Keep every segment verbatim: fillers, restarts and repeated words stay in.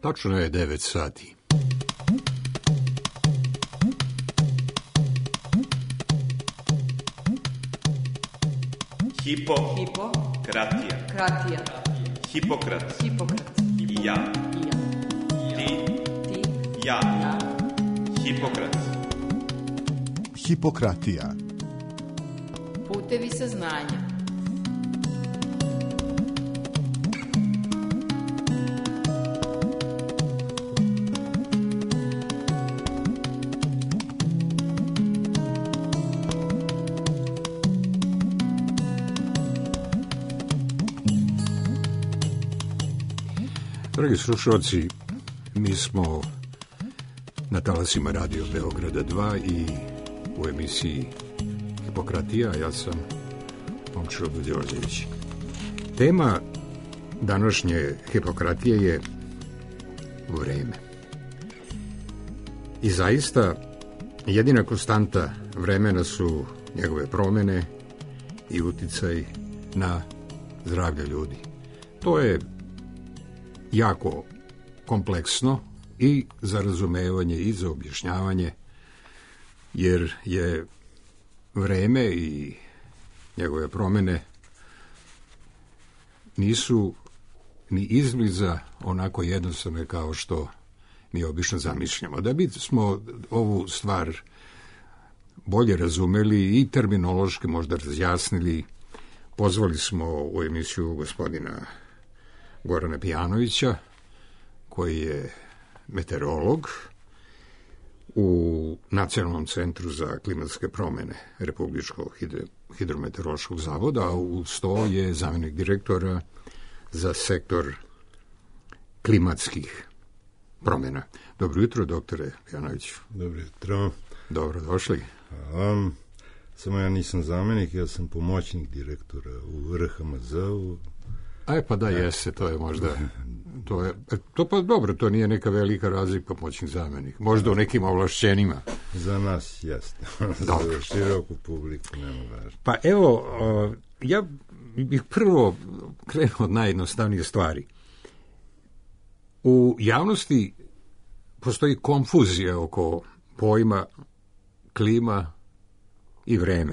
Tačno je devet sati. Hipo. Hipo. Kratija. Kratija. Hipokrat. Hipokrat. I ja. I ja. Ti. Ti. Ja. Ja. Hipokrat. Hipokratija. Putevi saznanja. Dragi slušalci, mi smo na talasima Radio Beograda dva i u emisiji Hipokratija, ja sam Momčilo Budjožević. Tema današnje Hipokratije je vreme. I zaista, jedina konstanta vremena su njegove promene i uticaj na zdravlje ljudi. To je jako kompleksno i za razumevanje i za objašnjavanje, jer je vreme i njegove promene nisu ni izbliza onako jednostavne kao što mi obično zamišljamo. Da bismo ovu stvar bolje razumeli i terminološki možda razjasnili, pozvali smo u emisiju gospodina Gorana Pijanovića, koji je meteorolog u Nacionalnom centru za klimatske promene Republičkog hidrometeorološkog zavoda, a uz to je zamjenik direktora za sektor klimatskih promjena. Dobro jutro, doktore Pijanoviću. Dobro jutro. Dobro došli. Hvala. Samo ja nisam zamjenik, ja sam pomoćnik direktora u R H M Z-u. Aj, pa da, jeste, to je možda, to je, to pa dobro, to nije neka velika razlika, pomoćnik zamjenik, možda u nekim ovlašćenima. Za nas jeste, za široku publiku nema važno. Pa evo, ja bih prvo krenuo od najjednostavnije stvari. U javnosti postoji konfuzija oko pojma klima i vreme.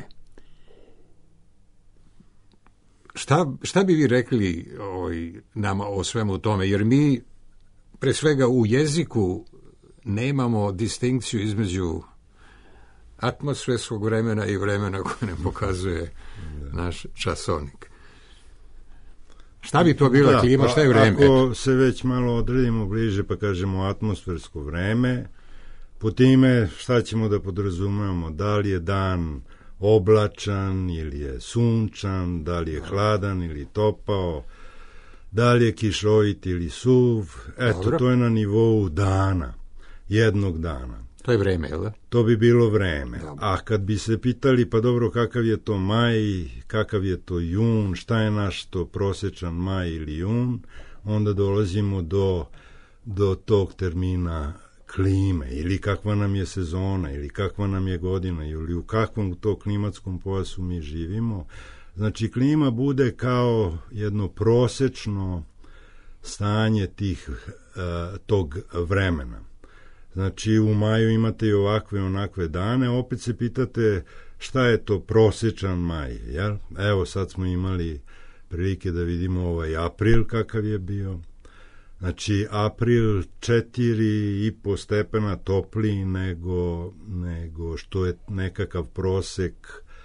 Šta, šta bi vi rekli oj, nama o svemu tome? Jer mi, pre svega u jeziku, nemamo distinkciju između atmosferskog vremena i vremena koje nam pokazuje naš časovnik. Šta bi to bila da, klima, šta je vreme? Ako se već malo odredimo bliže, pa kažemo atmosfersko vreme, po time šta ćemo da podrazumemo? Da li je dan oblačan ili je sunčan, da li je hladan ili topao, da li je kišovit ili suv. Eto, dobro, to je na nivou dana, jednog dana. To je vreme, jel da? To bi bilo vreme. Dobro. A kad bi se pitali, pa dobro, kakav je to maj, kakav je to jun, šta je naš to prosječan maj ili jun, onda dolazimo do, do tog termina klime, ili kakva nam je sezona, ili kakva nam je godina, ili u kakvom to klimatskom pojasu mi živimo. Znači, klima bude kao jedno prosečno stanje tih, uh, tog vremena. Znači, u maju imate i ovakve i onakve dane, opet se pitate šta je to prosječan maj, jel? Evo, sad smo imali prilike da vidimo ovaj april kakav je bio. Znači, april četiri i po stepena topliji nego, nego što je nekakav prosek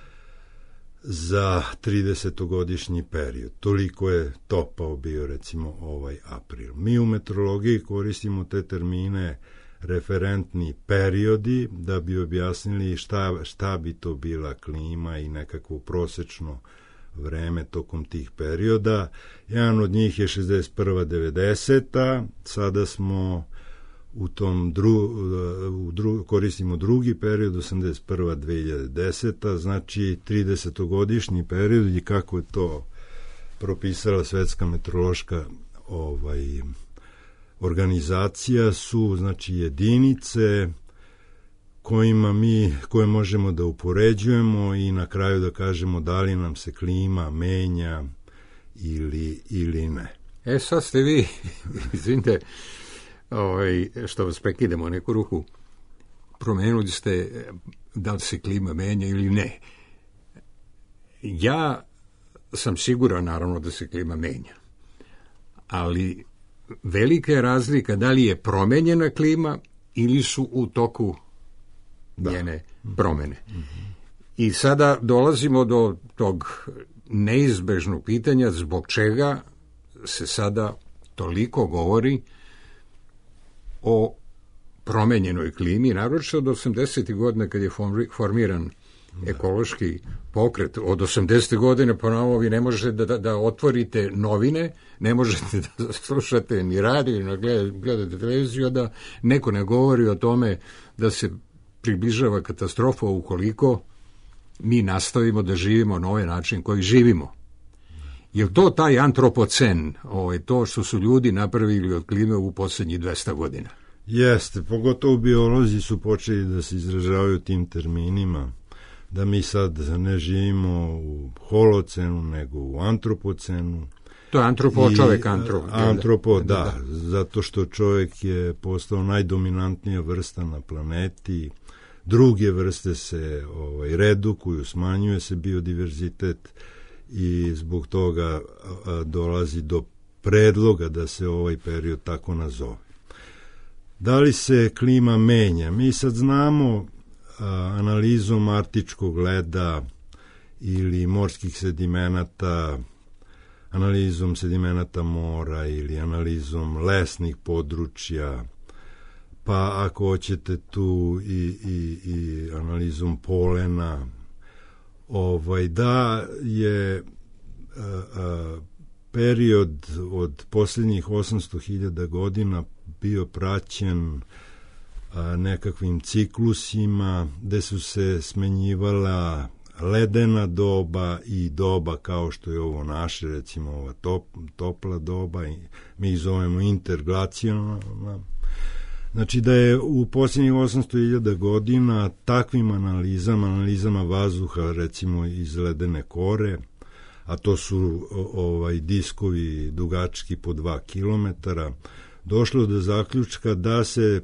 za tridesetogodišnji period. Toliko je topao bio, recimo, ovaj april. Mi u meteorologiji koristimo te termine referentni periodi da bi objasnili šta, šta bi to bila klima i nekakvo prosečno vreme tokom tih perioda. Jedan od njih je šezdeset prva devedeseta. Sada smo u tom dru, u dru, koristimo drugi period, osamdeset prva do dve hiljade deseta. Znači tridesetogodišnji period i kako je to propisala Svetska meteorološka ovaj, organizacija su, znači, jedinice kojima mi, koje možemo da upoređujemo i na kraju da kažemo da li nam se klima menja ili, ili ne. E, sad ste vi, izvinite, ovaj, što vas prekidamo neku ruku, promenuli ste da li se klima menja ili ne. Ja sam siguran, naravno, da se klima menja. Ali velika je razlika da li je promenjena klima ili su u toku da. njene promene. Mm-hmm. I sada dolazimo do tog neizbežnog pitanja zbog čega se sada toliko govori o promenjenoj klimi, naročito od osamdesetih godina kad je formiran ekološki pokret. Od osamdesetih godine ponovo vi ne možete da, da, da otvorite novine, ne možete da slušate ni radio, ni gledate, gledate televiziju, da neko ne govori o tome da se približava katastrofa ukoliko mi nastavimo da živimo na ovaj način koji živimo. Je li to taj antropocen, ovaj, to što su ljudi napravili od klime u posljednjih dvesta godina? Jeste, pogotovo biolozi su počeli da se izražavaju tim terminima, da mi sad ne živimo u holocenu, nego u antropocenu. To je antropo, I, čovjek antrop. Antropo, da, da, zato što čovjek je postao najdominantnija vrsta na planeti, druge vrste se ovaj, redukuju, smanjuje se biodiverzitet i zbog toga a, dolazi do predloga da se ovaj period tako nazove. Da li se klima menja? Mi sad znamo a, analizom arktičkog leda ili morskih sedimenata, analizom sedimenata mora ili analizom lesnih područja, pa ako hoćete tu i, i, i analizom polena, ovaj, da je a, a, period od posljednjih osamsto hiljada godina bio praćen a, nekakvim ciklusima gde su se smenjivala ledena doba i doba kao što je ovo naše, recimo ova top, topla doba, i mi ih zovemo interglacijalna. Znači da je u posljednjih osamsto hiljada godina takvim analizama, analizama vazduha, recimo iz ledene kore, a to su ovaj diskovi dugački po dva kilometara, došlo do zaključka da se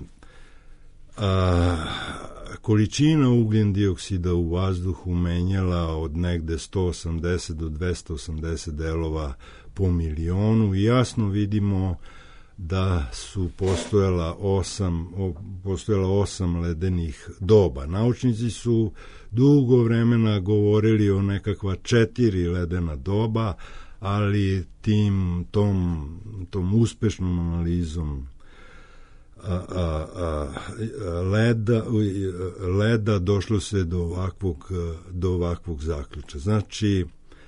a, količina ugljen dioksida u vazduhu menjala od negde sto osamdeset do dvesta osamdeset delova po milionu i jasno vidimo da su postojala osam, postojala osam ledenih doba. Naučnici su dugo vremena govorili o nekakva četiri ledena doba, ali tim, tom, tom uspešnom analizom a, a, a, leda, leda došlo se do ovakvog, do ovakvog zaključa. Znači,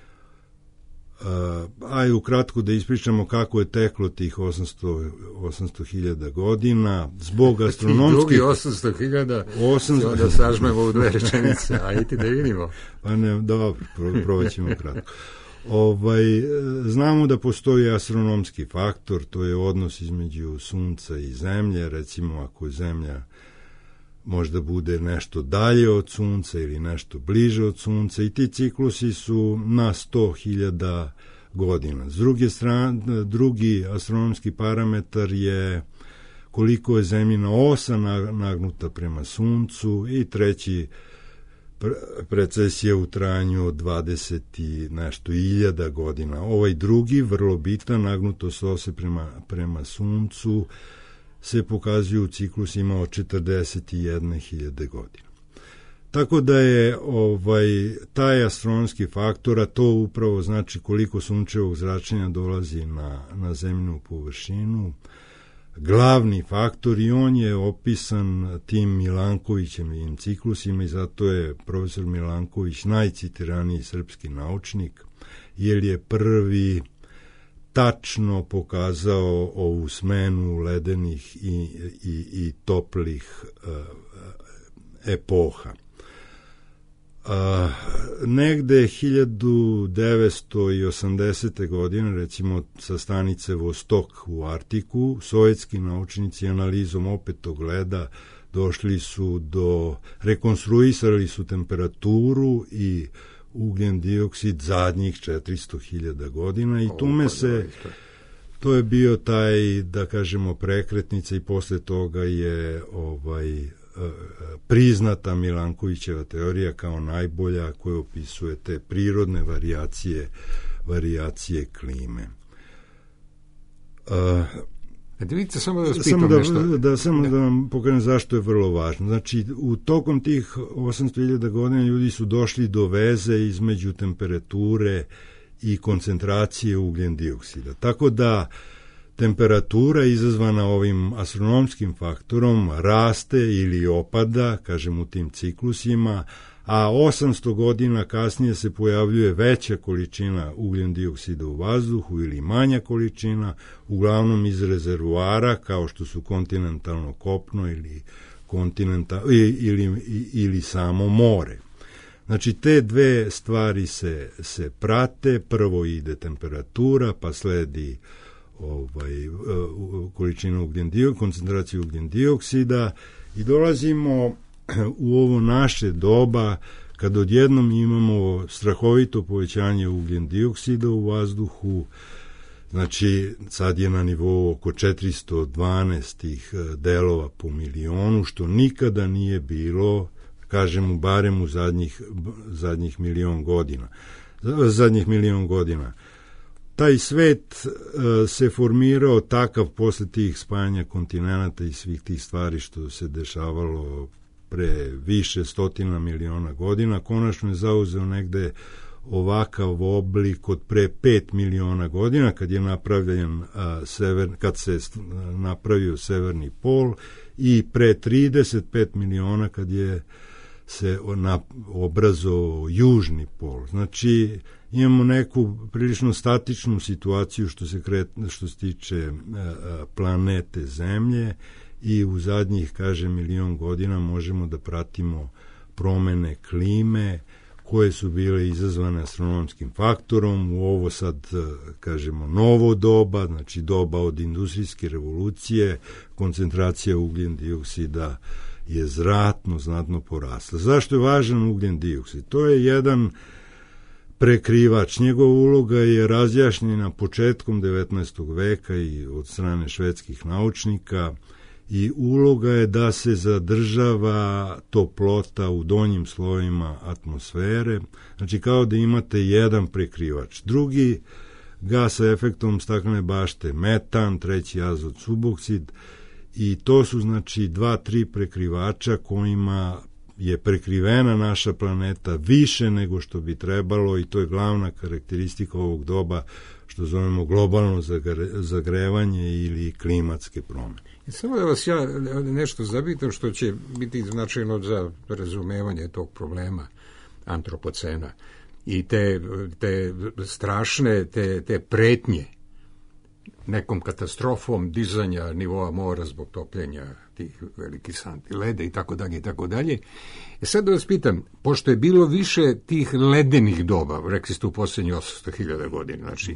Uh, aj ukratko da ispričamo kako je teklo tih osamsto hiljada godina zbog astronomskih... Drugi osamsto hiljada, osamsto... da sažmemo u dve rečenice, ajde da vidimo. Pa ne, dobro, probat ćemo kratko. Ovaj, znamo da postoji astronomski faktor, to je odnos između Sunca i Zemlje, recimo ako je Zemlja možda bude nešto dalje od Sunca ili nešto bliže od Sunca i ti ciklusi su na sto hiljada godina. S druge strane, drugi astronomski parametar je koliko je Zemljina osa nagnuta prema Suncu i treći precesija u trajanju od dvadeset i nešto hiljada godina. Ovaj drugi, vrlo bitan, nagnutost ose prema, prema Suncu, se pokazuju u ciklusima od četrdeset jedne hiljade godina. Tako da je ovaj taj astronomski faktor, a to upravo znači koliko sunčevog zračenja dolazi na, na zemljinu površinu, glavni faktor i on je opisan tim Milankovićevim ciklusima i zato je profesor Milanković najcitiraniji srpski naučnik, jer je prvi tačno pokazao ovu smenu ledenih i, i, i toplih uh, epoha. Uh, negde hiljadu devetsto osamdesete godine, recimo sa stanice Vostok u Artiku, sovjetski naučnici analizom opet tog leda došli su do, rekonstruisali su temperaturu i ugljen dioksid zadnjih četiristo hiljada godina i tume se to je bio taj, da kažemo, prekretnica i posle toga je ovaj priznata Milankovićeva teorija kao najbolja koja opisuje te prirodne varijacije varijacije klime. Uh, Vidite, samo da vas pitam samo da, nešto. Da, samo da. da vam pokažem zašto je vrlo važno. Znači, u tokom tih osamsto hiljada godina ljudi su došli do veze između temperature i koncentracije ugljen dioksida. Tako da temperatura izazvana ovim astronomskim faktorom raste ili opada, kažem, u tim ciklusima, a osamsto godina kasnije se pojavljuje veća količina ugljen dioksida u vazduhu ili manja količina, uglavnom iz rezervoara, kao što su kontinentalno kopno ili, kontinenta, ili, ili samo more. Znači, te dve stvari se, se prate, prvo ide temperatura, pa sledi ovaj, količina ugljen dioksida, koncentracija ugljen dioksida i dolazimo u ovo naše doba kad odjednom imamo strahovito povećanje ugljen dioksida u vazduhu. Znači, sad je na nivou oko četiristo dvanaest delova po milionu, što nikada nije bilo, kažemo, barem u zadnjih, zadnjih milion godina. Zadnjih milion godina. Taj svet uh, se formirao takav posle tih spajanja kontinenata i svih tih stvari što se dešavalo pre više stotina miliona godina, konačno je zauzeo negde ovakav oblik od pre pet miliona godina, kad je napravljen a, sever, kad se napravio severni pol, i pre trideset pet miliona kad je se na, obrazovao južni pol. Znači, imamo neku prilično statičnu situaciju što se, kret, što se tiče a, planete Zemlje, i u zadnjih, kaže, milion godina možemo da pratimo promene klime koje su bile izazvane astronomskim faktorom u ovo sad, kažemo, novo doba, znači doba od industrijske revolucije, koncentracija ugljen dioksida je znatno, znatno porasla. Zašto je važan ugljen dioksid? To je jedan prekrivač. Njegova uloga je razjašnjena početkom devetnaestog veka i od strane švedskih naučnika, i uloga je da se zadržava toplota u donjim slojima atmosfere, znači kao da imate jedan prekrivač. Drugi gas sa efektom staklene bašte, metan, treći azot suboksid, i to su, znači, dva, tri prekrivača kojima je prekrivena naša planeta više nego što bi trebalo, i to je glavna karakteristika ovog doba, što zovemo globalno zagrevanje ili klimatske promene. I samo da vas ja nešto zapitam što će biti značajno za razumevanje tog problema antropocena i te, te strašne, te, te pretnje nekom katastrofom dizanja nivoa mora zbog topljenja tih velikih santi leda i tako dalje i tako dalje. E sad da vas pitam, pošto je bilo više tih ledenih doba, rekli ste u posljednjih osamsto hiljada godina, znači,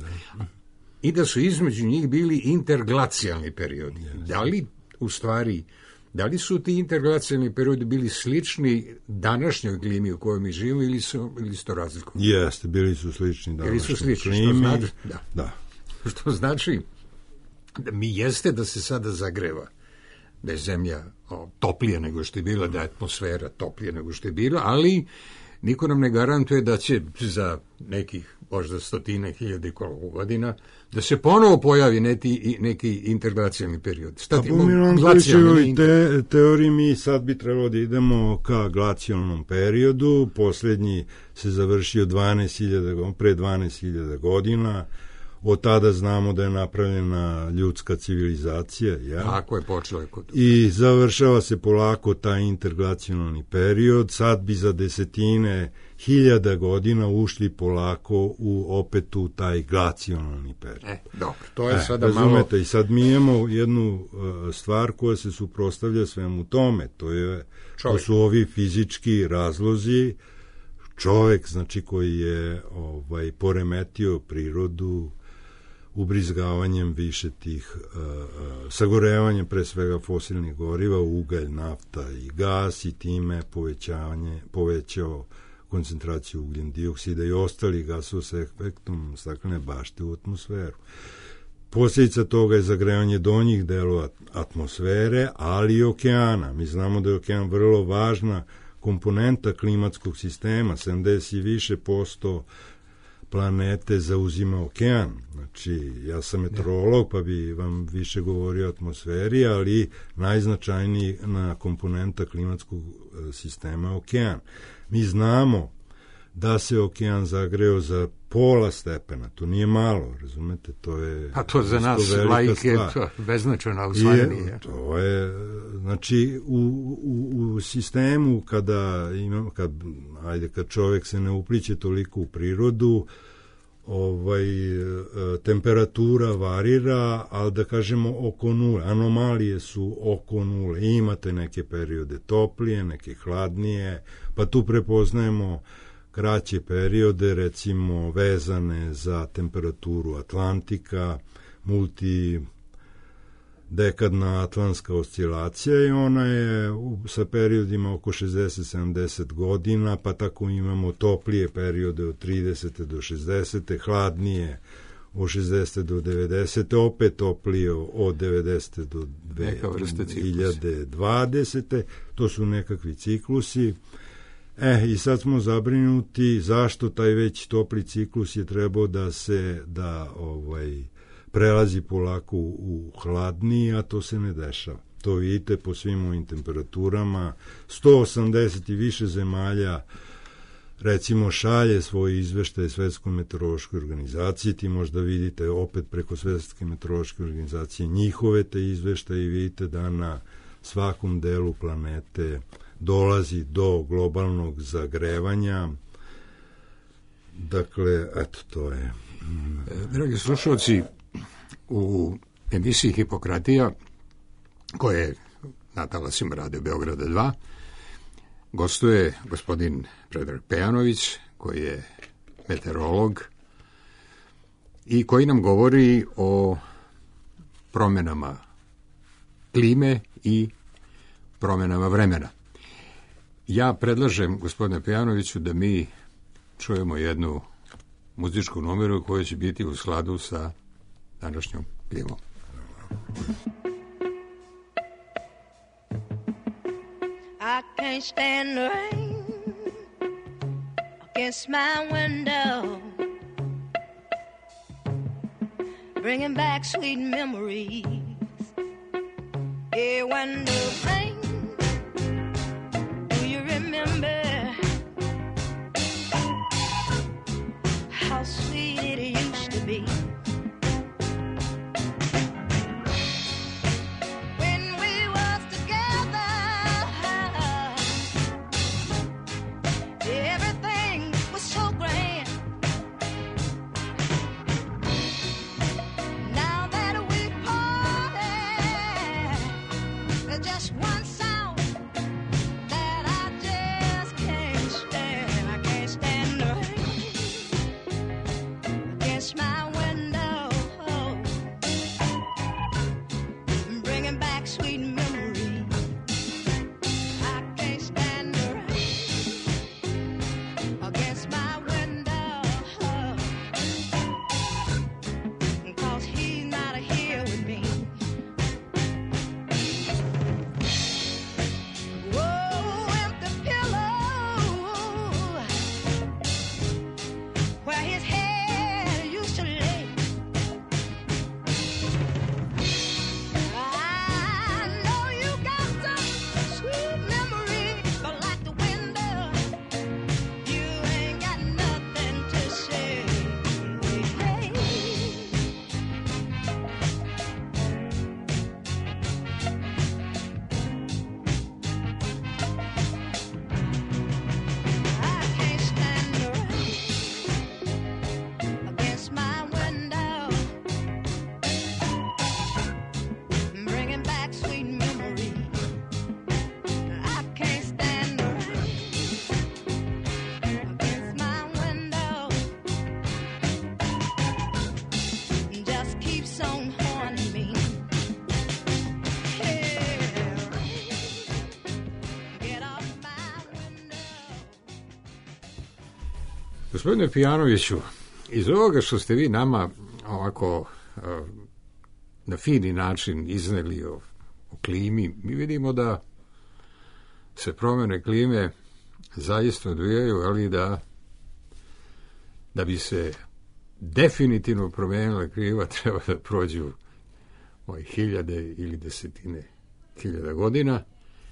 i da su između njih bili interglacijalni periodi. Da li, u stvari, da li su ti interglacijalni periodi bili slični današnjoj klimi u kojoj mi živimo, ili su, ili su to razlikovani? Jeste, bili su slični današnjoj su slični, klimi. Što znači, da. Da. Što znači da mi jeste da se sada zagreva, da je zemlja o, toplija nego što je bila, da je atmosfera toplija nego što je bila, ali niko nam ne garantuje da će za nekih možda stotine hiljade godina da se ponovo pojavi neki, neki interglacijalni period. A po Milankovićevoj te, teoriji mi sad bi trebalo da idemo ka glacijalnom periodu. Posljednji se završio dvanaest hiljada, pre dvanaest hiljada godina. Od tada znamo da je napravljena ljudska civilizacija. Ja? Tako je počelo. I završava se polako taj interglacijalni period. Sad bi za desetine hiljada godina ušli polako u opet u taj glacijalni period. E, dobro, to je e, sada razumete, malo... I sad mi imamo jednu uh, stvar koja se suprotstavlja svemu tome. To, je, to su ovi fizički razlozi. Čovek, znači, koji je ovaj, poremetio prirodu ubrizgavanjem više tih, uh, uh, sagorevanjem pre svega fosilnih goriva, ugalj, nafta i gas, i time povećavanje, povećao koncentraciju ugljen dioksida i ostalih gasova sa efektom staklene bašte u atmosferu. posljedica toga je zagrevanje donjih delova atmosfere, ali i okeana. Mi znamo da je okean vrlo važna komponenta klimatskog sistema, sedamdeset i više posto planete zauzima okean. Znači, ja sam meteorolog, pa bi vam više govorio o atmosferi, ali najznačajnija komponenta klimatskog sistema je okean. Mi znamo da se okean zagreo za pola stepena, to nije malo, razumete, to je... A to za nas laike beznačajno usvajanje. To je, znači, u, u, u sistemu kada, imam, kad, ajde, kad čovjek se ne upliće toliko u prirodu, ovaj, temperatura varira, ali da kažemo oko nule, anomalije su oko nule, imate neke periode toplije, neke hladnije, pa tu prepoznajemo kraće periode, recimo vezane za temperaturu Atlantika, multidekadna atlantska oscilacija i ona je sa periodima oko šezdeset do sedamdeset godina, pa tako imamo toplije periode od tridesete do šezdesete, hladnije od šezdesete do devedesete, opet toplije od devedesete do dve hiljade dvadesete, to su nekakvi ciklusi. E, i sad smo zabrinuti zašto taj već topli ciklus je trebao da se, da ovaj, prelazi polako u, u hladniji, a to se ne dešava. To vidite po svim ovim temperaturama. sto osamdeset i više zemalja, recimo, šalje svoj izveštaj Svetskoj meteorološkoj organizaciji, ti možda vidite opet preko Svetske meteorološke organizacije njihove te izveštaje i vidite da na svakom delu planete dolazi do globalnog zagrevanja. Dakle, eto, to je... Dragi slušalci, u emisiji Hipokratija, koja je na talasima Radio Beograda dva, gostuje gospodin Predrag Pejanović, koji je meteorolog i koji nam govori o promenama klime i promenama vremena. Ja predlažem, gospodine Pejanoviću, da mi čujemo jednu muzičku numeru koja će biti u skladu sa današnjom klimom. I can't stand the rain against my window, bringing back sweet memories. Yeah, when the rain, do you remember how sweet it used to be? Gospodine Pejanoviću, iz ovoga što ste vi nama ovako uh, na fini način izneli o, o klimi, mi vidimo da se promjene klime zaista odvijaju, ali da da bi se definitivno promijenila klima treba da prođu oj, hiljade ili desetine hiljada godina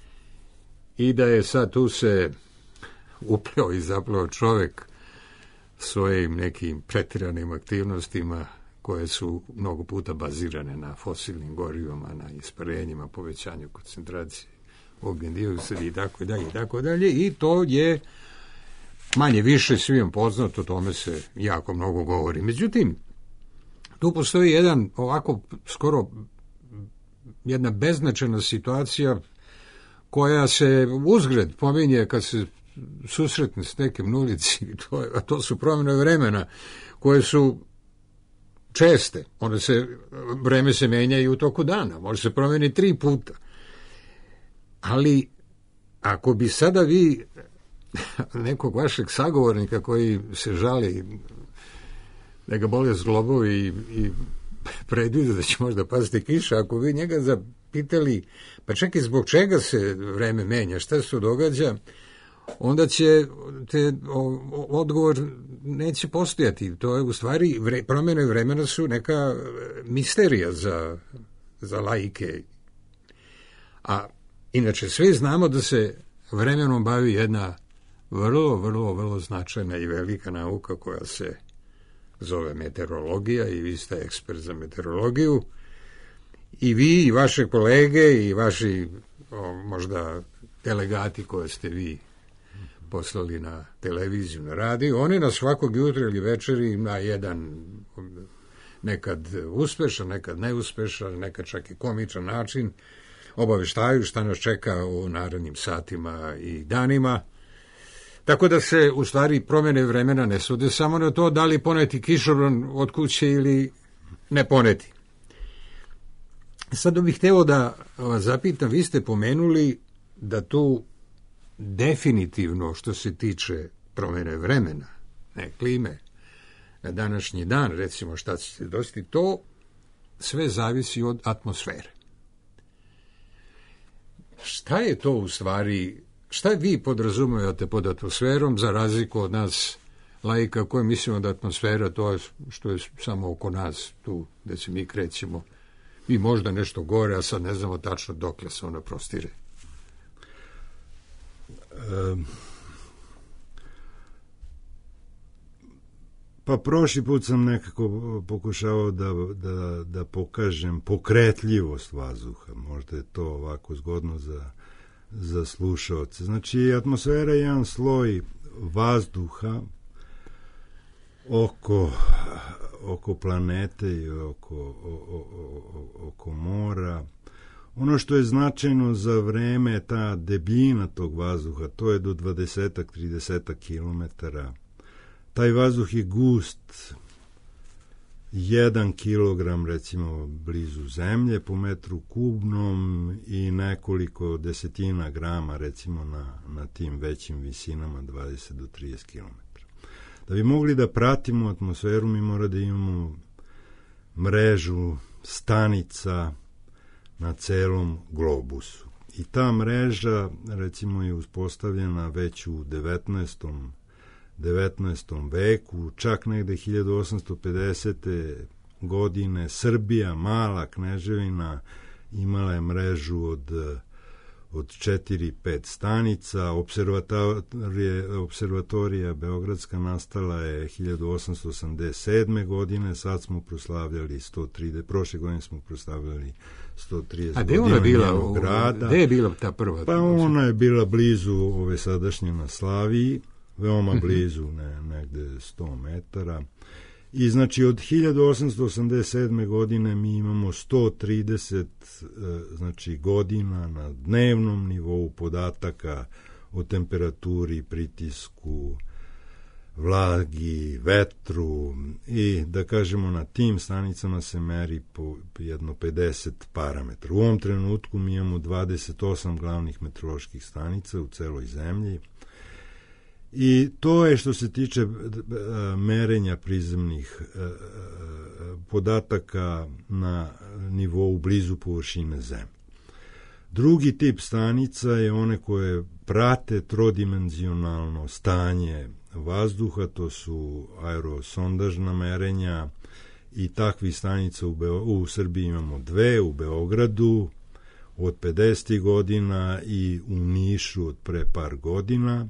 i da je sad tu se upleo i zapleo čovjek svojim nekim pretjeranim aktivnostima koje su mnogo puta bazirane na fosilnim gorivama, na isparenjima, povećanju koncentracije ugljen dioksida i tako dalje i tako dalje i to je manje više svim poznato, o tome se jako mnogo govori. Međutim, tu postoji jedan ovako skoro jedna beznačajna situacija koja se uzgred pominje kad se susretne s nekim na ulici, to je, a to su promjene vremena koje su česte. One se, vreme se menja i u toku dana, može se promijeniti tri puta. Ali ako bi sada vi nekog vašeg sagovornika koji se žali da ga bole zglobovi i, i predviđa da će možda pasti kiša, ako vi njega zapitali, pa čekaj, zbog čega se vreme menja, šta se događa, onda će te, o, odgovor neće postojati. To je u stvari, vre, promjene vremena su neka misterija za, za laike. A inače, svi znamo da se vremenom bavi jedna vrlo, vrlo, vrlo značajna i velika nauka koja se zove meteorologija i vi ste ekspert za meteorologiju i vi i vaše kolege i vaši o, možda delegati koje ste vi poslali na televiziju, na radio, oni na svakog jutra ili večeri na jedan nekad uspešan, nekad neuspešan, nekad čak i komičan način obaveštaju šta nas čeka u narednim satima i danima. Tako da se u stvari promjene vremena ne sude samo na to da li poneti kišobran od kuće ili ne poneti. Sad bih hteo da vas zapitam, vi ste pomenuli da tu definitivno što se tiče promjene vremena, ne klime, na današnji dan, recimo šta će se dosti, to sve zavisi od atmosfere. Šta je to u stvari, šta vi podrazumijete pod atmosferom za razliku od nas laika koji mislimo da atmosfera to je što je samo oko nas, tu gde se mi krećemo, i možda nešto gore, a sad ne znamo tačno dokle se ona prostire. Um, pa prošli put sam nekako pokušao da, da, da pokažem pokretljivost vazduha, možda je to ovako zgodno za, za slušaoce. Znači, atmosfera je jedan sloj vazduha oko, oko planete i oko, o, o, o, oko mora. Ono što je značajno za vreme je ta debljina tog vazduha, to je do dvadeset do trideset kilometara. Taj vazduh je gust jedan kilogram, recimo, blizu zemlje po metru kubnom i nekoliko desetina grama, recimo, na, na tim većim visinama, dvadeset do trideset kilometara. Da bi mogli da pratimo atmosferu, mi mora da imamo mrežu stanica na celom globusu. I ta mreža, recimo, je uspostavljena već u devetnaestom devetnaestom veku, čak negde hiljadu osamsto pedesete godine Srbija, mala kneževina, imala je mrežu od, od četiri pet stanica. Observatorija, observatorija Beogradska nastala je hiljadu osamsto osamdeset sedme godine, sad smo proslavljali sto trideset, prošle godine smo proslavljali sto trideset godina njenog grada. Gde je bila ta prva? Pa ona je bila blizu ove sadašnje na Slaviji, veoma blizu, ne, negde sto metara. I znači od hiljadu osamsto osamdeset sedme godine mi imamo sto trideset znači, godina na dnevnom nivou podataka o temperaturi, pritisku, vlagi, vetru i da kažemo na tim stanicama se meri po jedno pedeset parametra. U ovom trenutku mi imamo dvadeset osam glavnih meteoroloških stanica u celoj zemlji I to je što se tiče merenja prizemnih podataka na nivou blizu površine Zemlje. Drugi tip stanica je one koje prate trodimenzionalno stanje vazduha, to su aerosondažna merenja i takvih stanica u, Beo, u Srbiji imamo dve, u Beogradu od pedesetih godina i u Nišu od pre par godina.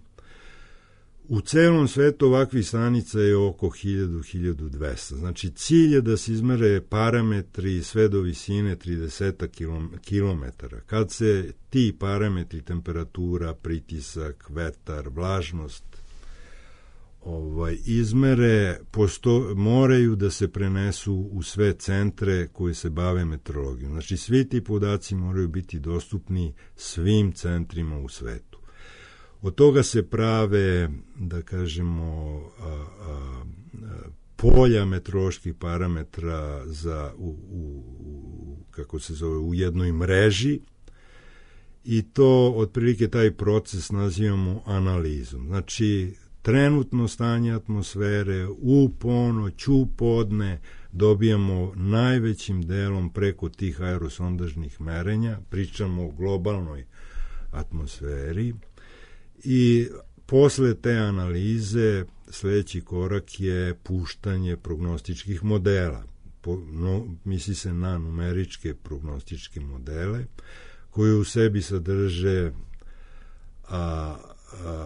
U celom svetu ovakvih stanica je oko hiljadu do hiljadu dvesta. Znači, cilj je da se izmere parametri sve do visine trideset kilometara. Kad se ti parametri, temperatura, pritisak, vetar, vlažnost, ovaj, izmere, posto, moraju da se prenesu u sve centre koji se bave meteorologijom. Znači, svi ti podaci moraju biti dostupni svim centrima u svetu. Od toga se prave, da kažemo, a, a, polja meteoroloških parametra za, u, u, kako se zove, u jednoj mreži i to, otprilike, taj proces nazivamo analizom. Znači, trenutno stanje atmosfere u ponoć, u podne dobijamo najvećim delom preko tih aerosondažnih merenja, pričamo o globalnoj atmosferi. I posle te analize sledeći korak je puštanje prognostičkih modela. Po, no, misli se na numeričke prognostičke modele koje u sebi sadrže a, a,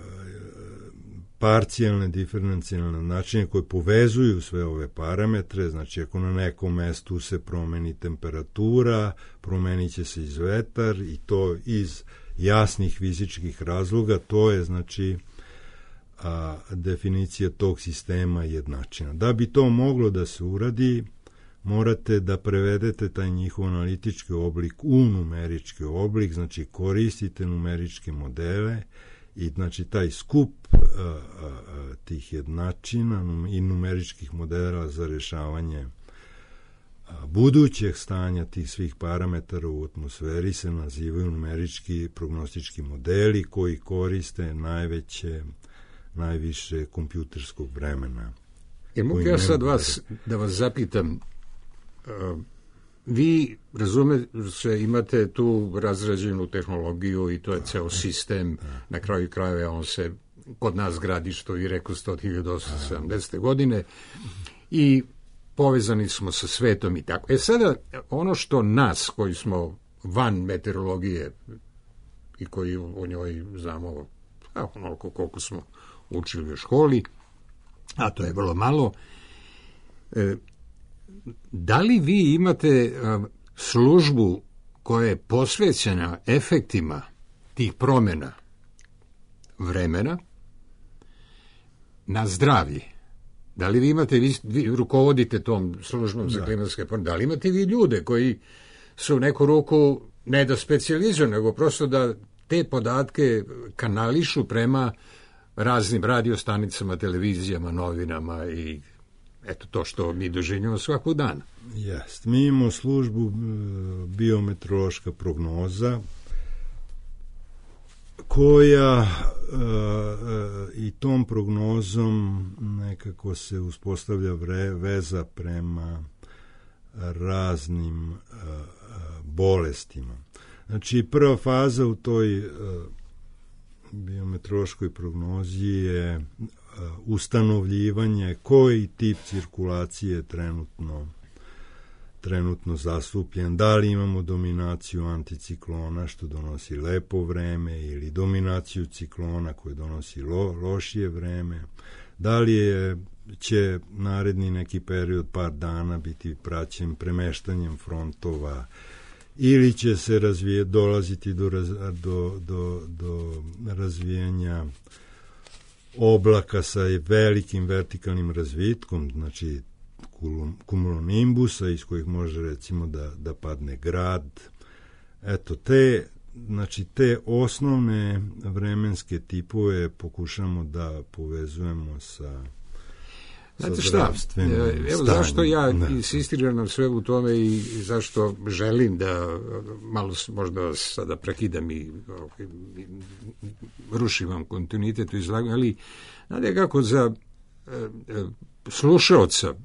parcijalne diferencijalne načine koje povezuju sve ove parametre. Znači, ako na nekom mestu se promeni temperatura, promenit će se iz vetar i to iz jasnih fizičkih razloga, to je, znači, a, definicija tog sistema jednačina. Da bi to moglo da se uradi, morate da prevedete taj njihov analitički oblik u numerički oblik, znači koristite numeričke modele i, znači, taj skup a, a, a, tih jednačina num, i numeričkih modela za rešavanje budućeg stanja tih svih parametara u atmosferi se nazivaju numerički prognostički modeli koji koriste najveće, najviše kompjuterskog vremena. Jer mogu ja sad vas, da vas zapitam, uh, vi, razume se, imate tu razrađenu tehnologiju i to je ceo sistem, na kraju krajeva on se kod nas gradi, što i rekao ste, od hiljadu osamsto sedamdesete. godine i povezani smo sa svetom i tako. E sada, ono što nas, koji smo van meteorologije i koji o njoj znamo a, onoliko koliko smo učili u školi, a to je vrlo malo, e, da li vi imate a, službu koja je posvećena efektima tih promjena vremena na zdravlje? Da li vi imate, vi, vi rukovodite tom službom za klimatske promjene, da li imate vi ljude koji su u neku ruku ne da specijalizuju, nego prosto da te podatke kanališu prema raznim radiostanicama, televizijama, novinama i eto to što mi doživljamo svakog dana? Jest. Mi imamo službu biometeorološka prognoza koja e, e, i tom prognozom nekako se uspostavlja vre, veza prema raznim e, bolestima. Znači, prva faza u toj e, biometeorološkoj prognozi je e, ustanovljivanje koji tip cirkulacije trenutno trenutno zastupljen, da li imamo dominaciju anticiklona što donosi lepo vreme ili dominaciju ciklona koji donosi lo, lošije vreme, da li je, će naredni neki period par dana biti praćen premeštanjem frontova ili će se razvije, dolaziti do, raz, do, do, do razvijanja oblaka sa velikim vertikalnim razvitkom, znači kumulonimbusa iz kojih može recimo da, da padne grad. Eto, te, znači, te osnovne vremenske tipove pokušamo da povezujemo sa Znate sa šta, zdravstvenim evo stanjem. zašto ja Da. insistiram na svemu tome i zašto želim da malo s- možda sada prekidam i, i, i rušim vam kontinuitet u izlaganju, ali znate kako za e, e, slušaoca,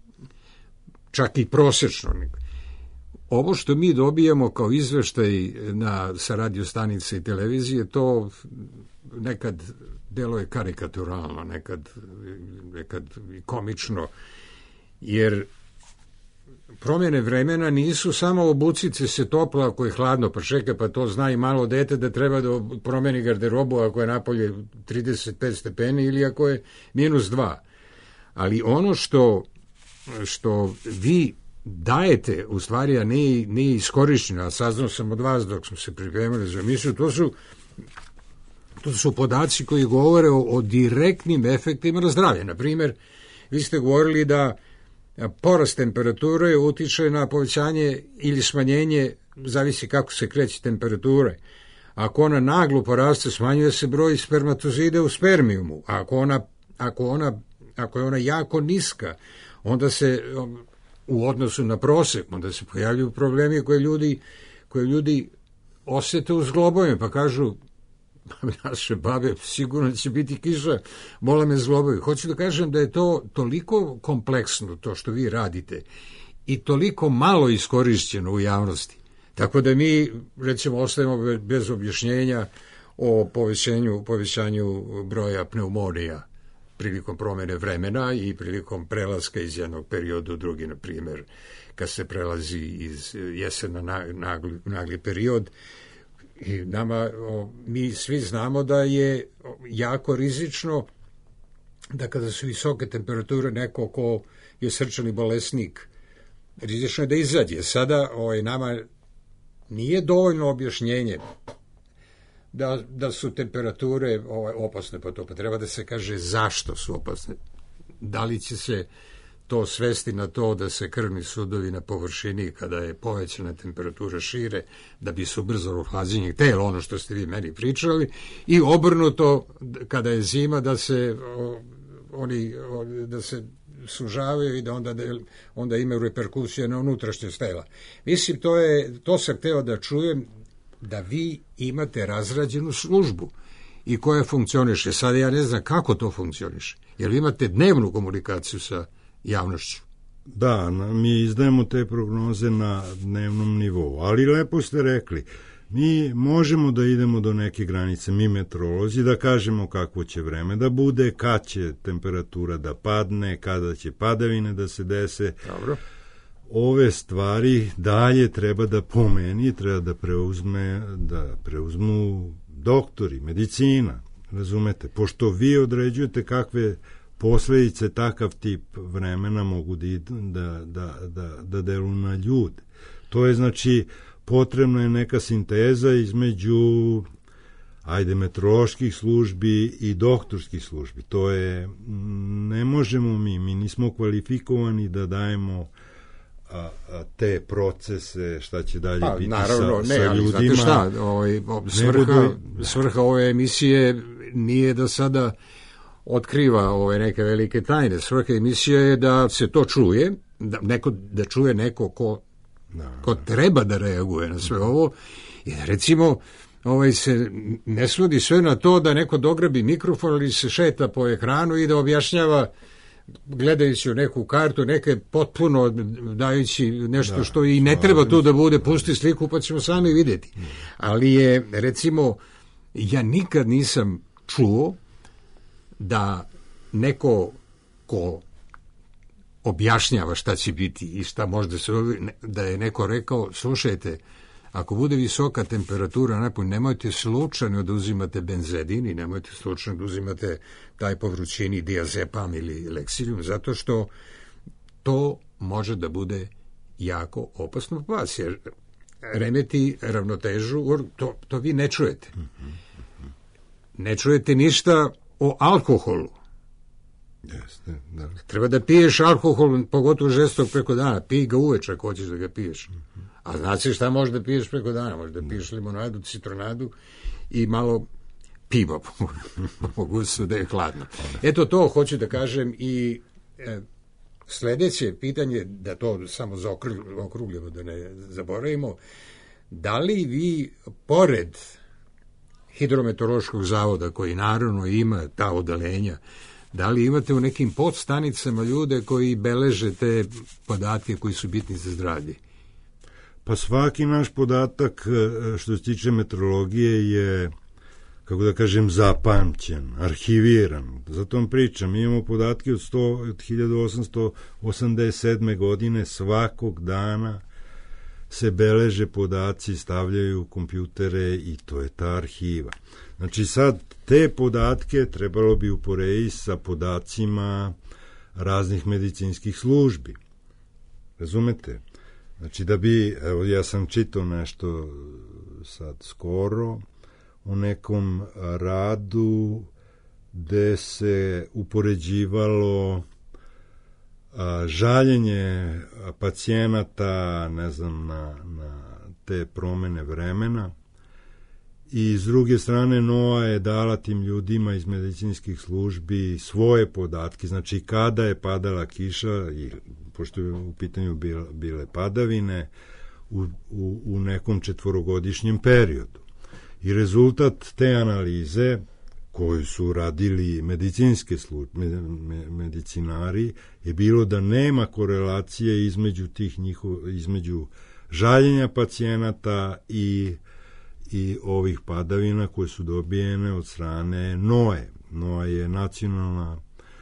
čak i prosječno, ovo što mi dobijamo kao izveštaj na, sa radio stanice i televizije, to nekad deluje karikaturalno, nekad, nekad i komično, jer promjene vremena nisu samo obucice se toplo ako je hladno, pa čeka, pa to zna i malo dete da treba da promeni garderobu ako je napolje trideset pet stepeni ili ako je minus dva. Ali ono što, što vi dajete, u stvari, a nije, nije iskorišćeno, a saznao sam od vas dok smo se pripremili za emisiju, to su to su podaci koji govore o, o direktnim efektima na zdravlje. Na primjer, vi ste govorili da porast temperature utiče na povećanje ili smanjenje, zavisi kako se kreće temperature. Ako ona naglo poraste, smanjuje se broj spermatozida u spermijumu. A ako ona, ako ona, ako je ona jako niska, onda se u odnosu na prosek, onda se pojavljuju problemi koje ljudi, koje ljudi osjete u zglobovima, pa kažu, naše babe, sigurno će biti kiša, bola me zglobovi. Hoću da kažem da je to toliko kompleksno, to što vi radite, i toliko malo iskorišćeno u javnosti. Tako da mi, recimo, ostajemo bez objašnjenja o povećanju, povećanju broja pneumonija prilikom promjene vremena i prilikom prelaska iz jednog perioda u drugi, na primjer, kad se prelazi iz jesena na nagli, nagli period. I nama, o, mi svi znamo da je jako rizično da kada su visoke temperature neko ko je srčani bolesnik, rizično je da izađe. Sada o, nama nije dovoljno objašnjenje da, da su temperature o, opasne po to, pa treba da se kaže zašto su opasne. Da li će se to svesti na to da se krvni sudovi na površini kada je povećana temperatura šire, da bi se ubrzalo hlađenje tela, ono što ste vi meni pričali, i obrnuto kada je zima da se o, oni o, da se sužavaju i da onda, da, onda imaju reperkusije na unutrašnjost tela. Mislim, to je, to sam hteo da čujem, da vi imate razrađenu službu i koja funkcioniše. Sada ja ne znam kako to funkcioniše. Jer vi imate dnevnu komunikaciju sa javnošću. Da, mi izdajemo te prognoze na dnevnom nivou, ali lepo ste rekli, mi možemo da idemo do neke granice, mi meteorolozi, da kažemo kakvo će vreme da bude, kad će temperatura da padne, kada će padavine da se dese. Dobro. Ove stvari dalje treba da pomeni, treba da preuzme, da preuzmu doktori, medicina, razumete, pošto vi određujete kakve posledice takav tip vremena mogu da, da, da, da, da deluju na ljude. To je, znači, potrebna je neka sinteza između, ajde, meteoroloških službi i doktorskih službi. To je, ne možemo mi, mi nismo kvalifikovani da dajemo a, a, te procese, šta će dalje Pa, biti naravno, sa, ne, sa ali ljudima. znate šta, ovaj, svrha, budu... svrha ove emisije nije da sada otkriva ove neke velike tajne. Svrha emisije je da se to čuje, da, neko, da čuje neko ko, da, ko treba da reaguje na sve ovo. I recimo, ovaj, se ne svodi sve na to da neko dograbi mikrofon ili se šeta po ekranu i da objašnjava, gledajući u neku kartu, neke potpuno dajući nešto da, što i ne treba tu da bude, pusti sliku pa ćemo sami vidjeti. Ali je, recimo, ja nikad nisam čuo da neko ko objašnjava šta će biti i šta možda se, da je neko rekao, slušajte, ako bude visoka temperatura napolju, nemojte slučajno da uzimate benzedin i nemojte slučajno da uzimate taj po vrućini diazepam ili leksilium, zato što to može da bude jako opasno po vas, jer remeti ravnotežu, to, to vi ne čujete. Ne čujete ništa o alkoholu. Jeste, da. Treba da piješ alkohol, pogotovo žestok preko dana. Pij ga uveče ako hoćeš da ga piješ. A znači šta možeš da piješ preko dana? Možeš da piješ limonadu, citronadu i malo piva, mogućstvo da je hladno. Eto, to hoću da kažem i e, sledeće pitanje, da to samo zaokrugljamo, da ne zaboravimo, da li vi, pored Hidrometeorološkog zavoda, koji naravno ima ta odeljenja, da li imate u nekim podstanicama ljude koji beleže te podatke koji su bitni za zdravlje? Pa svaki naš podatak što se tiče meteorologije je, kako da kažem, zapamćen, arhiviran. Zato vam pričam, mi imamo podatke od, sto, od hiljadu osamsto osamdeset sedme. godine, svakog dana se beleže podaci, stavljaju u kompjutere i to je ta arhiva. Znači sad te podatke trebalo bi uporediti sa podacima raznih medicinskih službi. Razumete? Znači da bi, evo ja sam čitao nešto sad skoro u nekom radu gde se upoređivalo a, žaljenje pacijenata, ne znam, na, na te promene vremena, i s druge strane N O A je dala tim ljudima iz medicinskih službi svoje podatke, znači kada je padala kiša, i pošto je u pitanju bile, bile padavine, u, u, u nekom četvorogodišnjem periodu. I rezultat te analize, koju su radili medicinske službe, medicinari, je bilo da nema korelacije između tih njihov, između žaljenja pacijenata i i ovih padavina koje su dobijene od strane N O A. N O A je nacionalna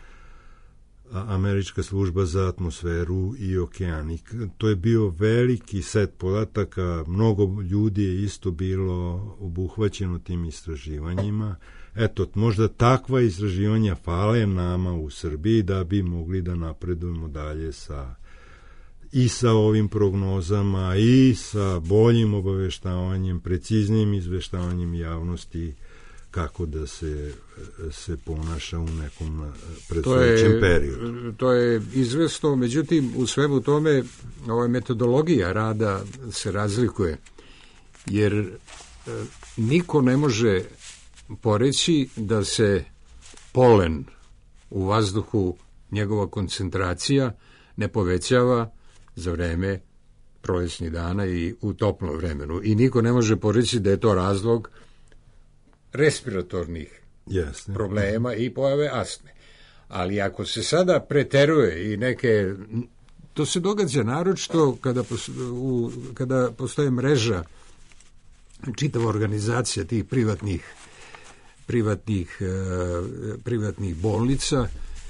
američka služba za atmosferu i okeanik. To je bio veliki set podataka, mnogo ljudi je isto bilo obuhvaćeno tim istraživanjima. Eto, možda takva istraživanja fale nama u Srbiji da bi mogli da napredujemo dalje sa i sa ovim prognozama i sa boljim obaveštavanjem, preciznijim izveštavanjem javnosti kako da se, se ponaša u nekom predstojećem periodu. To je izvesno, međutim u svemu tome ova metodologija rada se razlikuje, jer e, niko ne može poreći da se polen u vazduhu, njegova koncentracija ne povećava za vreme prolećnih dana i u toplom vremenu. I niko ne može poreći da je to razlog respiratornih Jasne. problema i pojave astme. Ali ako se sada preteruje i neke... To se događa naročito kada, u, kada postoje mreža, čitava organizacija tih privatnih, privatnih, eh, privatnih bolnica,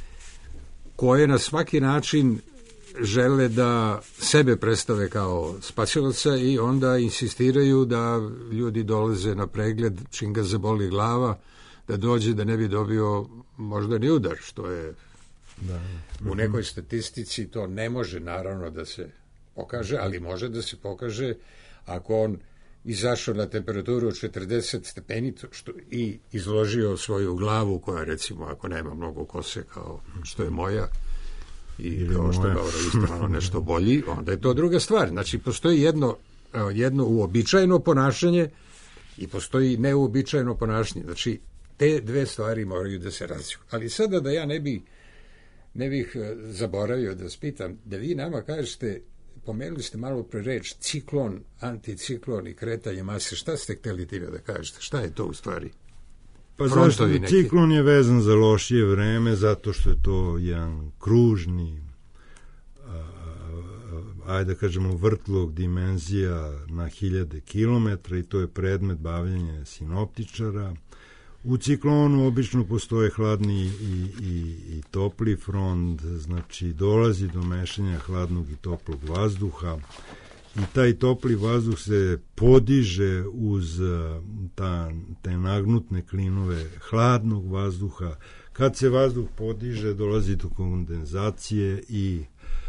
koje na svaki način žele da sebe predstave kao spasilaca i onda insistiraju da ljudi dolaze na pregled čim ga zaboli glava, da dođe da ne bi dobio možda ni udar, što je da. U nekoj statistici to ne može naravno da se pokaže, ali može da se pokaže ako on izašao na temperaturu od četrdeset stepeni što, i izložio svoju glavu, koja recimo ako nema mnogo kose kao što je moja, i kao što je dobro isto malo nešto bolji, onda je to druga stvar. Znači, postoji jedno, jedno uobičajeno ponašanje i postoji neuobičajeno ponašanje. Znači, te dve stvari moraju da se razlikuju. Ali sada da ja ne bih ne bih zaboravio da spitam, da vi nama kažete, pomenuli ste malo pre reč ciklon, anticiklon i kretanje mase. Šta ste hteli time da kažete? Šta je to u stvari? Pa zašto ciklon je vezan za lošije vreme, zato što je to jedan kružni, a, ajde da kažemo vrtlog dimenzija na hiljade kilometra i to je predmet bavljenja sinoptičara. U ciklonu obično postoje hladni i, i, i topli front, znači dolazi do mešanja hladnog i toplog vazduha i taj topli vazduh se podiže uz ta, te nagnutne klinove hladnog vazduha. Kad se vazduh podiže, dolazi do kondenzacije i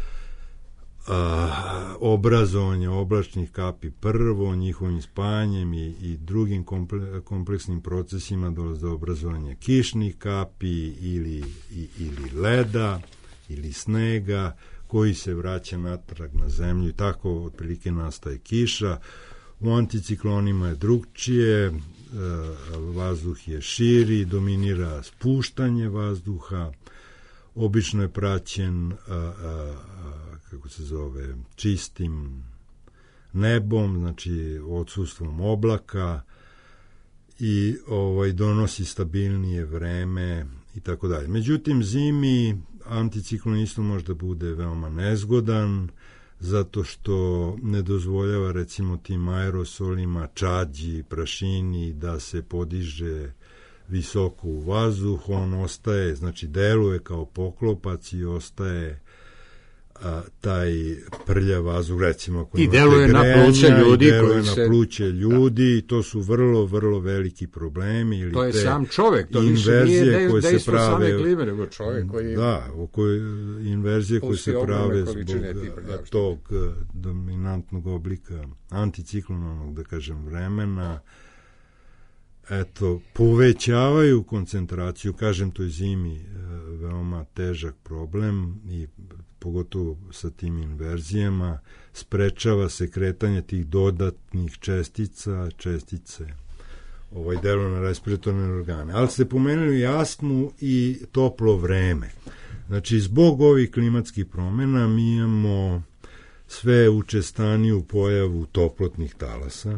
a, obrazovanja oblačnih kapi prvo, njihovim spajanjem i, i drugim komple, kompleksnim procesima dolazi do obrazovanja kišnih kapi ili, i, ili leda ili snega koji se vraća natrag na zemlju i tako otprilike nastaje kiša. U anticiklonima je drugčije, e, vazduh je širi, dominira spuštanje vazduha. obično je praćen, a, a, a, kako se zove, čistim nebom, znači odsustvom oblaka i ovaj donosi stabilnije vreme i tako dalje. Međutim, zimi anticiklon isto možda bude veoma nezgodan, zato što ne dozvoljava recimo tim aerosolima, čađi, prašini da se podiže visoko u vazduh, on ostaje, znači deluje kao poklopac i ostaje a, taj prljav vazduh, recimo ako i deluje na pluće ljudi, i deluje koji na se... pluće ljudi, da. To su vrlo, vrlo veliki problemi. Ili to je te sam čovjek, to više nije dej, koje dejstvo se prave, same klime, nego čovjek koji... Da, koje, inverzije koje se prave zbog tipa, tog dominantnog oblika anticiklonovog, da kažem, vremena, eto, povećavaju koncentraciju, kažem, toj zimi veoma težak problem i pogotovo sa tim inverzijama, sprečava se kretanje tih dodatnih čestica, čestice ovaj delo na respiratorne organe. Ali ste pomenuli i astmu i toplo vreme. Znači, zbog ovih klimatskih promjena mi imamo sve učestaniju pojavu toplotnih talasa.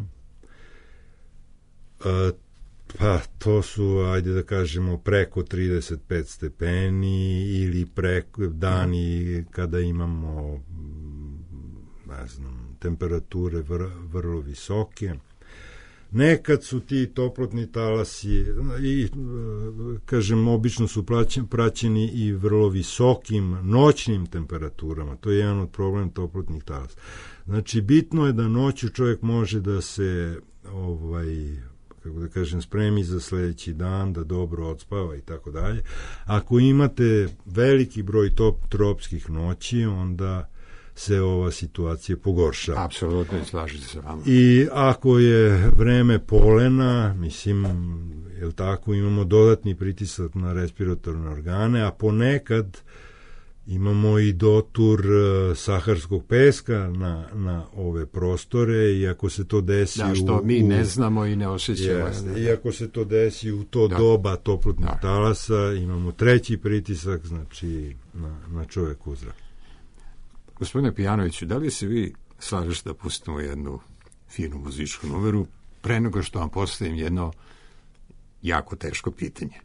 A, pa to su, ajde da kažemo, preko trideset pet stepeni ili preko dani kada imamo, ne znam, temperature vr, vrlo visoke. Nekad su ti toplotni talasi i, kažem, obično su praćeni i vrlo visokim noćnim temperaturama. To je jedan od problema toplotnih talasa. Znači, bitno je da noću čovjek može da se ovaj kako da kažem, spremi za sljedeći dan, da dobro odspava i tako dalje. Ako imate veliki broj top tropskih noći, onda se ova situacija pogoršava. Apsolutno, slažem se sa vama. I ako je vreme polena, mislim, jel tako, imamo dodatni pritisak na respiratorne organe, a ponekad imamo i dotur uh, saharskog peska na, na ove prostore i ako se to desi... Da, što u, mi u, ne znamo i ne osjećamo. Jeste, i ako se to desi u to da. doba toplotnih da. talasa, imamo treći pritisak, znači na, na čovjeku zrak. Gospodine Pijanoviću, da li se vi slažete da pustimo jednu finu muzičku numeru pre nego što vam postavim jedno jako teško pitanje?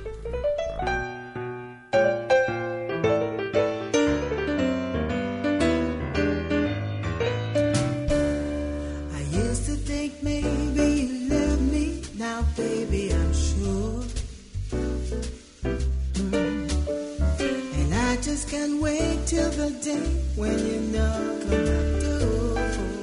Can't wait till the day when you knock on my door.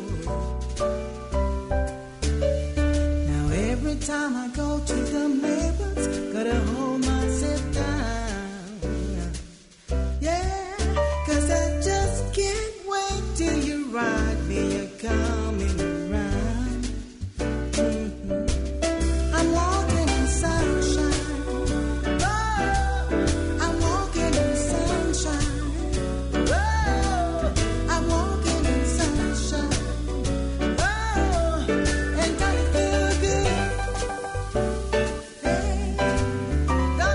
Now every time I go to the neighbors, gotta hold myself down. Yeah, 'cause I just can't wait till you ride me, you're coming around. Mm-hmm. I'm walking in sunshine. Oh, I'm walking in sunshine. Got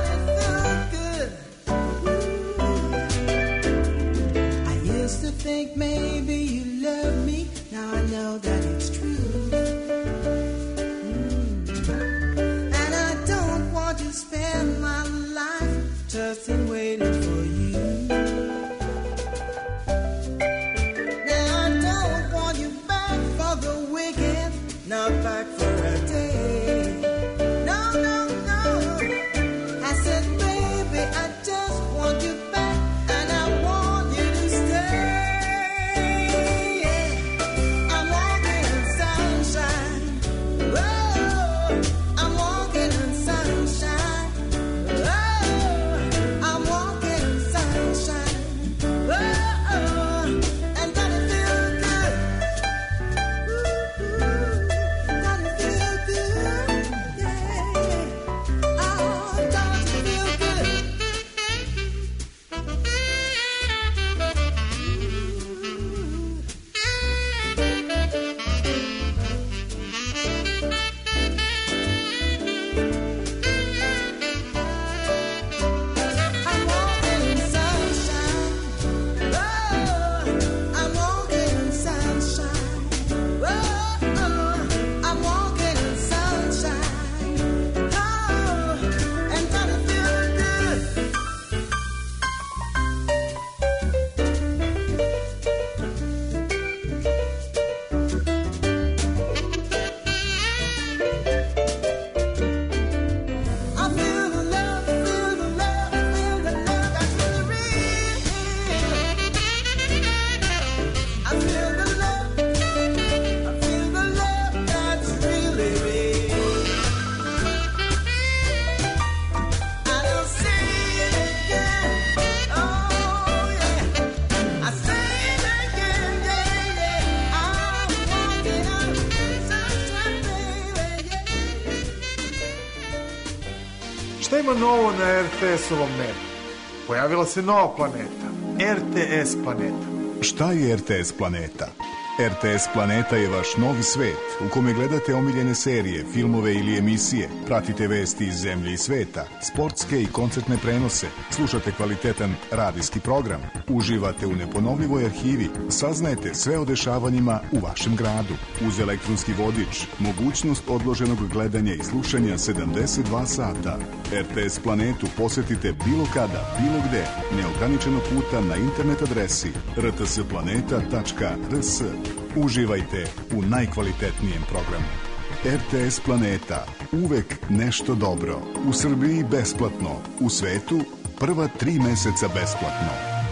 Šta ima novo na er te es-ovom nebu? Pojavila se nova planeta, er te es planeta. Šta je er te es planeta? er te es Planeta je vaš novi svet u kome gledate omiljene serije, filmove ili emisije, pratite vesti iz zemlje i sveta, sportske i koncertne prenose, slušate kvalitetan radijski program, uživate u neponovljivoj arhivi, saznajete sve o dešavanjima u vašem gradu. Uz elektronski vodič, mogućnost odloženog gledanja i slušanja sedamdeset dva sata. er te es Planetu posetite bilo kada, bilo gde, neograničeno puta na internet adresi er te es planeta tačka er es. Uživajte u najkvalitetnijem programu. er te es Planeta. Uvek nešto dobro. U Srbiji besplatno. U svetu prva tri meseca besplatno.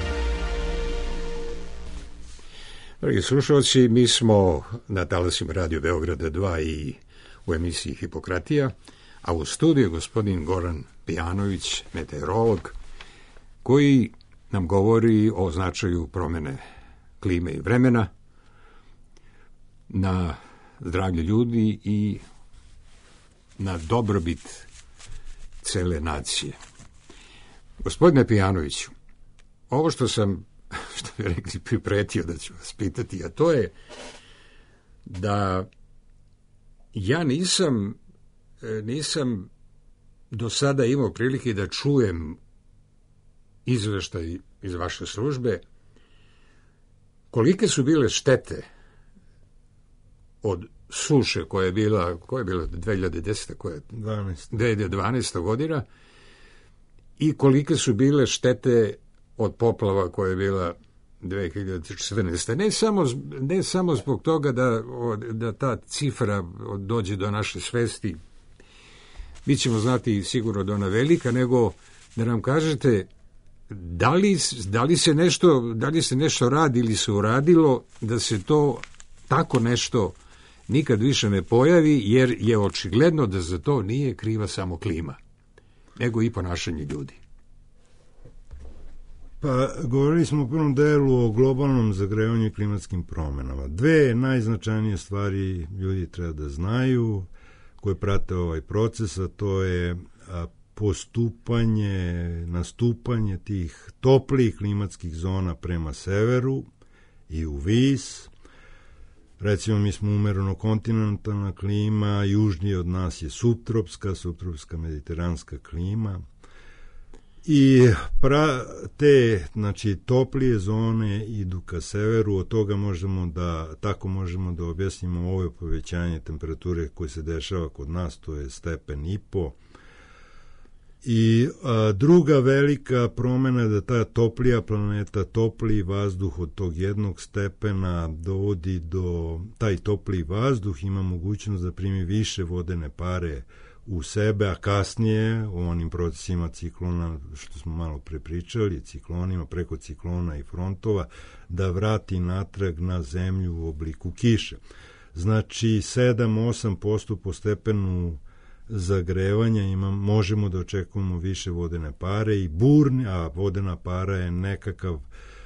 Dragi slušalci, mi smo na talasima Radio Beograda dva i u emisiji Hipokratija, a u studiju gospodin Goran Pijanović, meteorolog, koji nam govori o značaju promene klime i vremena na zdravlje ljudi i na dobrobit cele nacije. Gospodine Pijanoviću, ovo što sam, što bi rekli, pripretio da ću vas pitati, a to je da ja nisam, nisam do sada imao prilike da čujem izveštaj iz vaše službe kolike su bile štete od suše koja je bila, koja je bila dve hiljade desete, koja je dve hiljade dvanaeste godina, i kolike su bile štete od poplava koja je bila dve hiljade četrnaeste. Ne samo, ne samo zbog toga da, da ta cifra dođe do naše svesti, mi ćemo znati sigurno da ona velika, nego da nam kažete da li, da li se nešto, da li se nešto radi ili se uradilo da se to tako nešto nikad više ne pojavi, jer je očigledno da za to nije kriva samo klima, nego i ponašanje ljudi. Pa, govorili smo u prvom delu o globalnom zagrevanju i klimatskim promenama. Dve najznačajnije stvari ljudi treba da znaju, koje prate ovaj proces, a to je postupanje, nastupanje tih toplijih klimatskih zona prema severu i u vis. Recimo, mi smo umereno kontinentalna klima, južnije od nas je subtropska, subtropska mediteranska klima. I pra, te, znači, toplije zone idu ka severu, od toga možemo da, tako možemo da objasnimo ovo povećanje temperature koje se dešava kod nas, to je stepen i po. I a, druga velika promena je da ta toplija planeta, topliji vazduh od tog jednog stepena dovodi do, taj topliji vazduh ima mogućnost da primi više vodene pare u sebe, a kasnije u onim procesima ciklona, što smo malo prepričali, ciklonima, preko ciklona i frontova, da vrati natrag na zemlju u obliku kiše. Znači, sedam do osam posto po stepenu zagrevanja ima, možemo da očekujemo više vodene pare i burne, a vodena para je nekakav,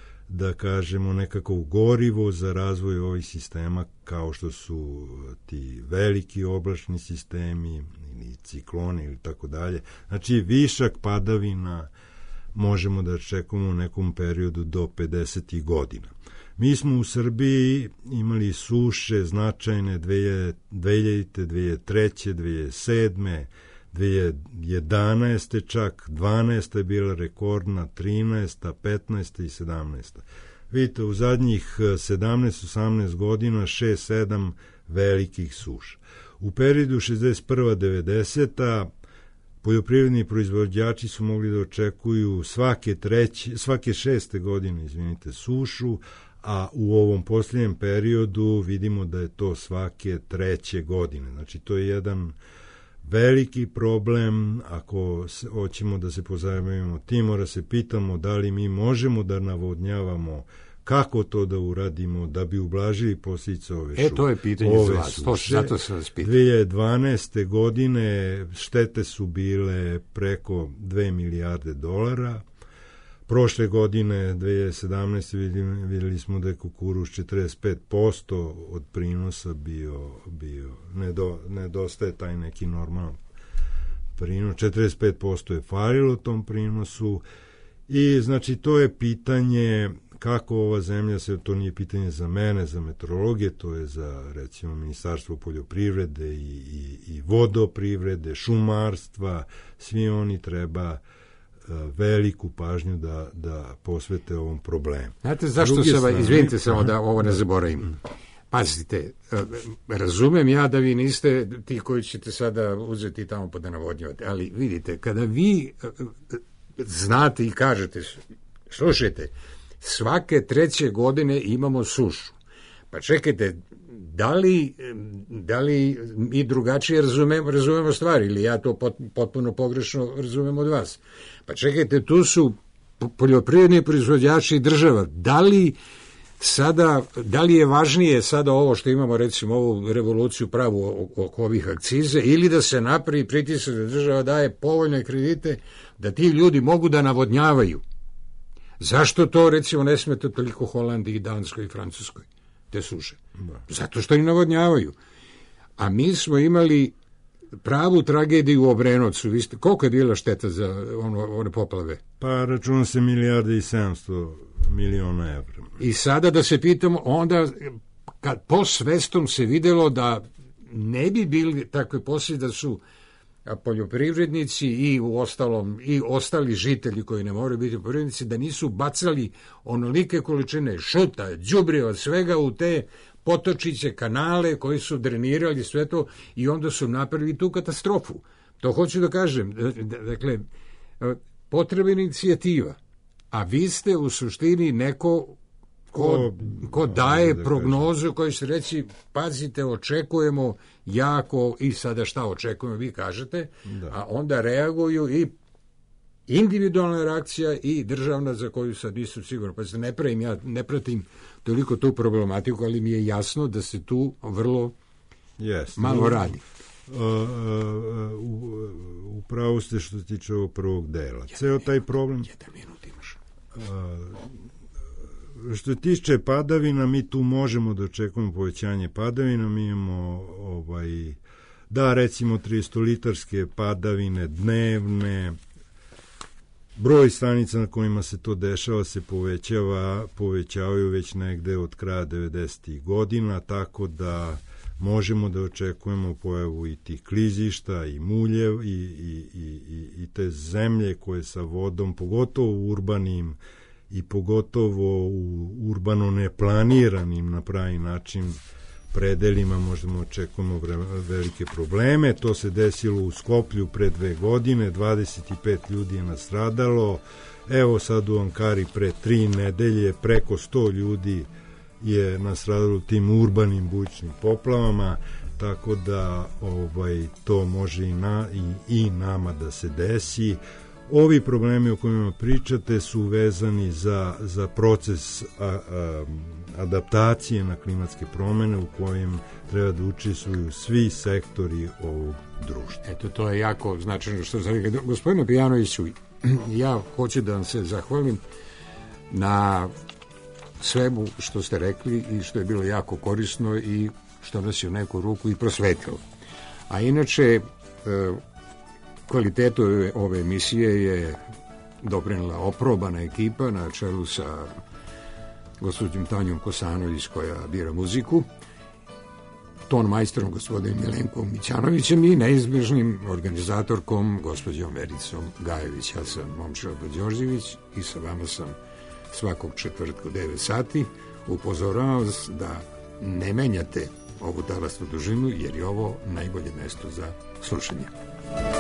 da kažemo, nekako gorivo za razvoj ovih sistema kao što su ti veliki oblačni sistemi ili cikloni ili tako dalje. Znači, višak padavina možemo da očekujemo u nekom periodu do pedeset godina. Mi smo u Srbiji imali suše značajne dve hiljadite, dve hiljade treće, dve hiljade sedme, dve hiljade jedanaeste čak, dvanaesta je bila rekordna, trinaesta, petnaesta i sedamnaesta. Vidite, u zadnjih sedamnaest osamnaest godina šest sedam velikih suša. U periodu šezdeset prva do devedeseta poljoprivredni proizvođači su mogli da očekuju svake treće, svake šeste godine, izvinite, sušu, a u ovom posljednjem periodu vidimo da je to svake treće godine. Znači, to je jedan veliki problem. Ako se, hoćemo da se pozabavimo tim, mora se pitamo da li mi možemo da navodnjavamo, kako to da uradimo da bi ublažili posljedice ove suše. E, to je pitanje za vas, to, zato sam vas pitao. dve hiljade dvanaeste godine štete su bile preko dve milijarde dolara. Prošle godine, dve hiljade sedamnaeste, vidjeli, vidjeli smo da je kukuruz četrdeset pet posto od prinosa bio, bio nedo, nedostaje taj neki normalan prinos, četrdeset pet posto je falilo tom prinosu i znači to je pitanje kako ova zemlja se, to nije pitanje za mene, za meteorologije, to je za recimo Ministarstvo poljoprivrede i, i, i vodoprivrede, šumarstva, svi oni treba uh, veliku pažnju da, da posvete ovom problemu. Znate zašto se, strane, izvinite samo da ovo ne zaboravim. Pazite, razumem ja da vi niste ti koji ćete sada uzeti tamo pa da navodnjavate, ali vidite, kada vi znate i kažete, slušajte, svake treće godine imamo sušu. Pa čekajte, da li, da li mi drugačije razumemo, razumemo stvari ili ja to pot, potpuno pogrešno razumem od vas? Pa čekajte, tu su poljoprivredni proizvođači i država. Da li sada, da li je važnije sada ovo što imamo, recimo ovu revoluciju pravu oko ovih akcize, ili da se napravi pritisak da država daje povoljne kredite da ti ljudi mogu da navodnjavaju? Zašto to, recimo, ne smete toliko Holandiji, Danskoj i Francuskoj, te suše? Zato što im navodnjavaju. A mi smo imali pravu tragediju u Obrenovcu. Vi ste, koliko je bila šteta za ono, one poplave? Pa računa se milijarde i sedamsto miliona evra. I sada da se pitamo, onda kad posvestom se videlo da ne bi bili takve posljedice da su poljoprivrednici i u ostalom i ostali žitelji koji ne moraju biti poljoprivrednici, da nisu bacali onolike količine šuta, đubriva, svega u te potočiće, kanale koji su drenirali sve to i onda su napravili tu katastrofu. To hoću da kažem. Dakle, potreba inicijativa, a vi ste u suštini neko ko, ko daje prognozu koji se reći, pazite, očekujemo jako i sada šta očekujemo, vi kažete, da. A onda reaguju i individualna reakcija i državna za koju sad nisam siguran. Pa se ne pravim, ja ne pratim toliko tu problematiku, ali mi je jasno da se tu vrlo yes. malo radi. Uh, uh, u, u pravu ste što se tiče ovog prvog dela. Ceo taj problem... Jedan minut imaš. Uh, što se tiče padavina, mi tu možemo da očekujemo povećanje padavina. Mi imamo ovaj, da recimo tristolitarske padavine dnevne, broj stanica na kojima se to dešava se povećava, povećavaju već negde od kraja devedesetih godina, tako da možemo da očekujemo pojavu i tih klizišta i muljev i, i, i, i te zemlje koje sa vodom, pogotovo u urbanim i pogotovo u urbano neplaniranim na pravi način predelima možemo očekujemo velike probleme. To se desilo u Skoplju pre dve godine, dvadeset pet ljudi je nastradalo, evo sad u Ankari pre tri nedelje preko sto ljudi je nastradalo tim urbanim bujičnim poplavama, tako da ovaj, to može i, na, i, i nama da se desi. Ovi problemi o kojima pričate su vezani za, za proces a, a, adaptacije na klimatske promene u kojem treba da učestvuju svi sektori ovog društva. Eto, to je jako značajno što sam rekao. Gospodine Pijanoviću, ja hoću da vam se zahvalim na svemu što ste rekli i što je bilo jako korisno i što nas je u neku ruku i prosvetilo. A inače, kvalitetu ove emisije je doprinela oprobana ekipa na čelu sa gospođom Tanjom Kosanović koja bira muziku, ton majstorom gospodinom Milenkom Mićanovićem i neizbežnim organizatorkom gospođom Vericom Gajević. Ja sam Momčilo Đorđević i sa vama sam svakog četvrtka u devet sati. Upozoravam vas da ne menjate ovu talasnu dužinu jer je ovo najbolje mesto za slušanje.